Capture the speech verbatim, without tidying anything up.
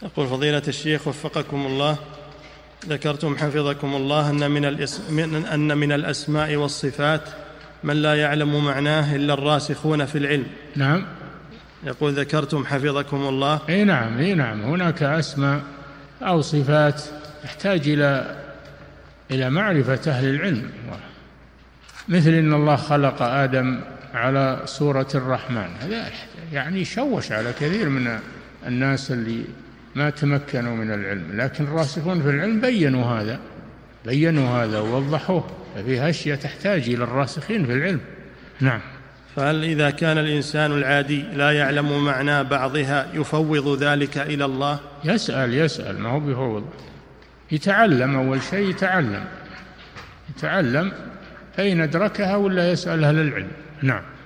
يقول فضيلة الشيخ وفقكم الله، ذكرتم حفظكم الله أن من, الإس... من أن من الأسماء والصفات من لا يعلم معناه إلا الراسخون في العلم. نعم. يقول ذكرتم حفظكم الله. اي نعم اي نعم هناك أسماء أو صفات تحتاج إلى إلى معرفة أهل العلم، مثل إن الله خلق آدم على صورة الرحمن، هذا يعني شوش على كثير من الناس اللي ما تمكنوا من العلم، لكن الراسخون في العلم بينوا هذا بينوا هذا ووضحوه، ففيها أشياء تحتاج إلى الراسخين في العلم. نعم. فهل إذا كان الإنسان العادي لا يعلم معنى بعضها يفوض ذلك إلى الله؟ يسأل يسأل ما هو بيفوض، يتعلم أول شيء، يتعلم يتعلم فإن أدركها ولا يسأل أهل العلم. نعم.